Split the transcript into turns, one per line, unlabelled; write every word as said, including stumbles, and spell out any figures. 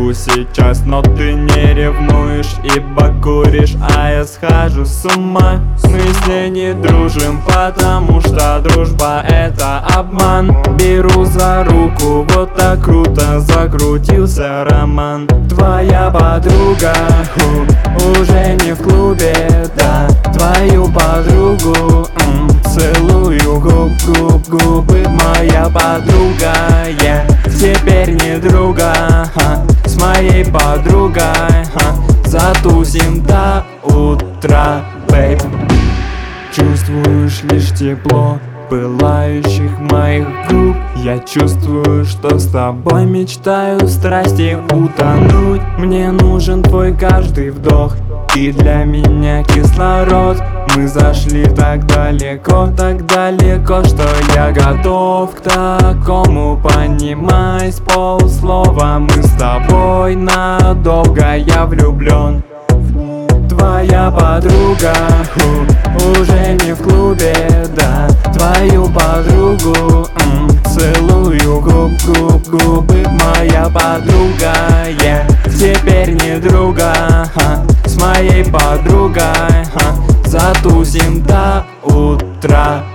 могу сейчас, но ты не ревнуешь, ибо куришь, а я схожу с ума. Мы с ней не дружим, потому что дружба это обман. Беру за руку, вот так круто закрутился роман. Твоя подруга ху, уже не в клубе, да. Твою подругу м, целую губ, губ, губы. Моя подруга, я теперь не друга, ха, с моей подругой, ха, затусим до утра, бэйб. Чувствуешь лишь тепло пылающих моих губ. Я чувствую, что с тобой мечтаю в страсти утонуть. Мне нужен твой каждый вдох, ты для меня кислород. Мы зашли так далеко, так далеко, что я готов к такому. Понимай, с полуслова мы с тобой надолго, я влюблен. Твоя подруга ху, уже не в клубе, да. Твою подругу м, целую губ, губ, губы. Моя подруга, я теперь не друга, ха, с моей подругой, ха, затусим до утра.